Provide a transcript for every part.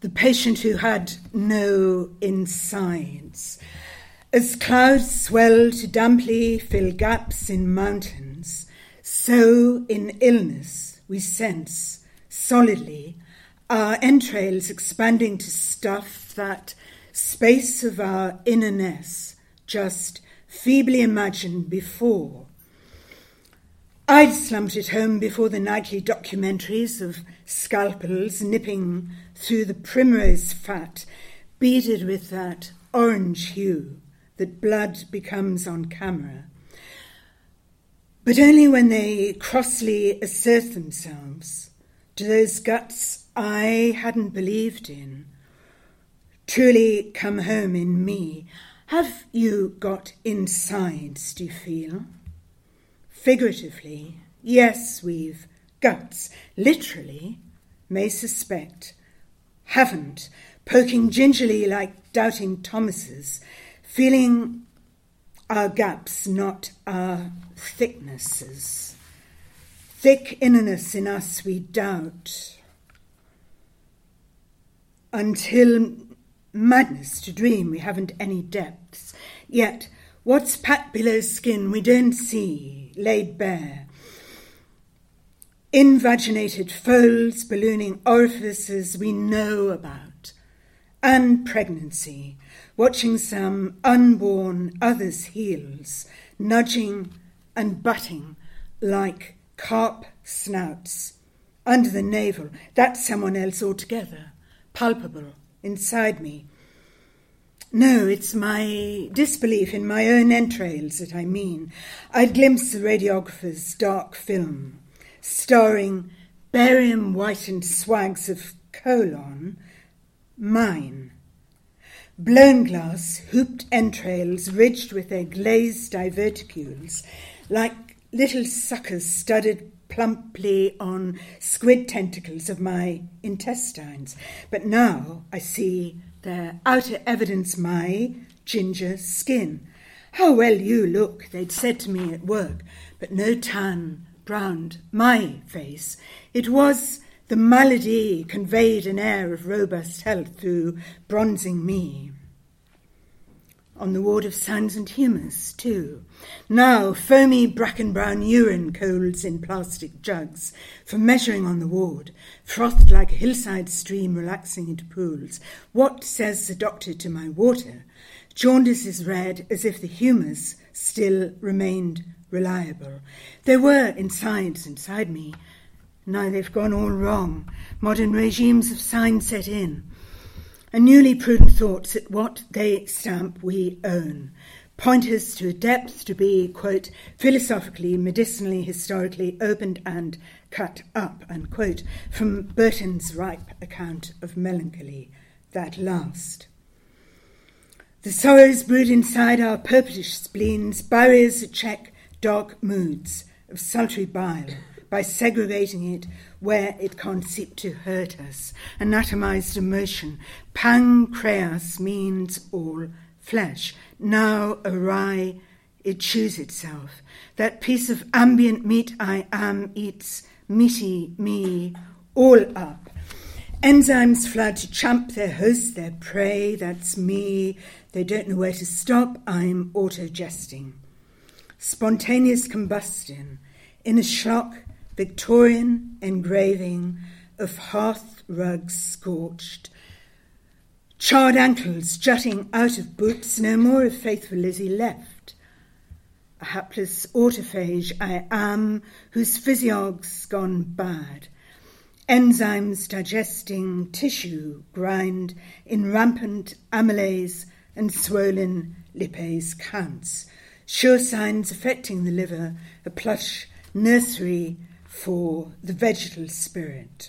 the patient who had no insides. As clouds swell to damply fill gaps in mountains, so in illness we sense, solidly, our entrails expanding to stuff that space of our innerness just feebly imagined before. I'd slumped at home before the nightly documentaries of scalpels nipping through the primrose fat, beaded with that orange hue that blood becomes on camera. But only when they crossly assert themselves do those guts I hadn't believed in truly come home in me. Have you got insides, do you feel? Figuratively, yes, we've guts. Literally, may suspect, haven't, poking gingerly like doubting Thomases, feeling our gaps, not our thicknesses. Thick innerness in us we doubt, until madness to dream we haven't any depths. Yet, what's packed below skin we don't see, laid bare. Invaginated folds, ballooning orifices we know about. And pregnancy, watching some unborn other's heels, nudging and butting like carp snouts under the navel. That's someone else altogether, palpable inside me. No, it's my disbelief in my own entrails that I mean. I'd glimpsed the radiographer's dark film, starring barium-whitened swags of colon, mine. Blown glass, hooped entrails ridged with their glazed diverticules, like little suckers studded plumply on squid tentacles of my intestines. But now I see their outer evidence, my ginger skin. How well you look, they'd said to me at work, but no tan browned my face. It was the malady conveyed an air of robust health through bronzing me. On the ward of signs and humours, too. Now, foamy bracken-brown urine colds in plastic jugs for measuring on the ward, frothed like a hillside stream relaxing into pools. What says the doctor to my water? Jaundice is red as if the humours still remained reliable. There were insides inside me. Now they've gone all wrong. Modern regimes of signs set in. And newly prudent thoughts at what they stamp we own. Pointers to a depth to be, quote, philosophically, medicinally, historically opened and cut up, unquote, from Burton's ripe account of melancholy, that last. The sorrows brewed inside our purplish spleens, barriers that check dark moods of sultry bile, by segregating it where it can't seep to hurt us. Anatomized emotion. Pancreas means all flesh. Now awry, it chews itself. That piece of ambient meat I am eats meaty me all up. Enzymes flood to champ their host, their prey. That's me. They don't know where to stop. I'm auto-jesting. Spontaneous combustion. In a schlock, Victorian engraving of hearth rugs scorched. Charred ankles jutting out of boots, no more of faithful Lizzie left. A hapless autophage I am, whose physiog's gone bad. Enzymes digesting tissue grind in rampant amylase and swollen lipase counts. Sure signs affecting the liver, a plush nursery for the vegetal spirit.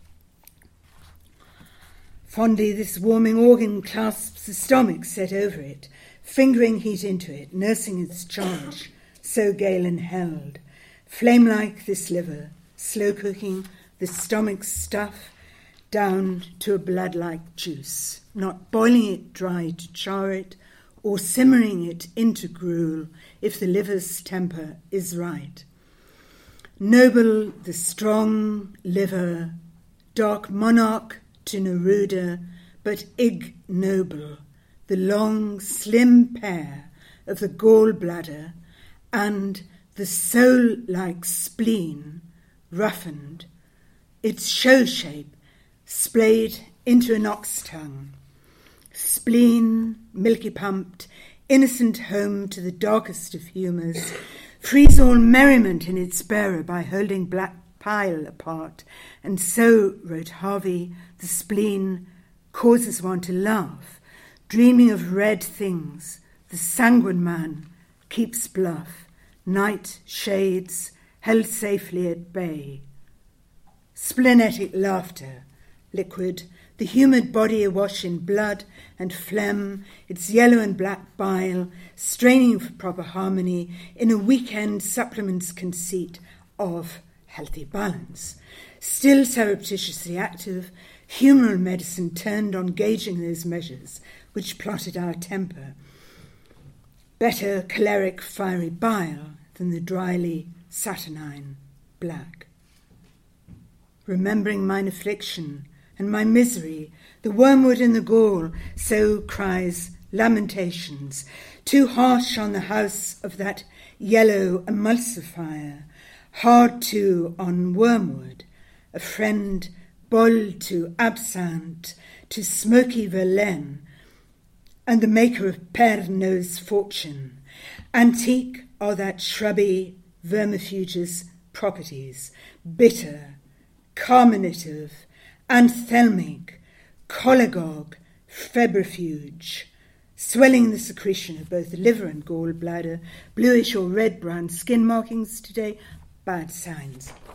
Fondly this warming organ clasps the stomach set over it, fingering heat into it, nursing its charge, so Galen held. Flame-like this liver, slow cooking the stomach's stuff down to a blood-like juice, not boiling it dry to char it, or simmering it into gruel if the liver's temper is right. Noble the strong liver, dark monarch to Neruda, but ignoble, the long, slim pair of the gallbladder and the soul-like spleen, roughened, its show shape splayed into an ox tongue. Spleen, milky pumped, innocent home to the darkest of humours, frees all merriment in its bearer by holding black pile apart, and so, wrote Harvey, the spleen causes one to laugh, dreaming of red things. The sanguine man keeps bluff, night shades held safely at bay. Splenetic laughter, liquid, the humid body awash in blood and phlegm, its yellow and black bile, straining for proper harmony in a weekend supplement's conceit of healthy balance. Still surreptitiously active, humoral medicine turned on gauging those measures which plotted our temper. Better choleric fiery bile than the dryly saturnine black. Remembering mine affliction and my misery, the wormwood in the gall, so cries Lamentations, too harsh on the house of that yellow emulsifier, hard too on wormwood, a friend boiled to absinthe, to smoky Verlaine, and the maker of Pernod's fortune. Antique are that shrubby vermifuge's properties, bitter, carminative, anthelmic, cholagogue, febrifuge, swelling the secretion of both the liver and gallbladder, bluish or red-brown skin markings today, bad signs.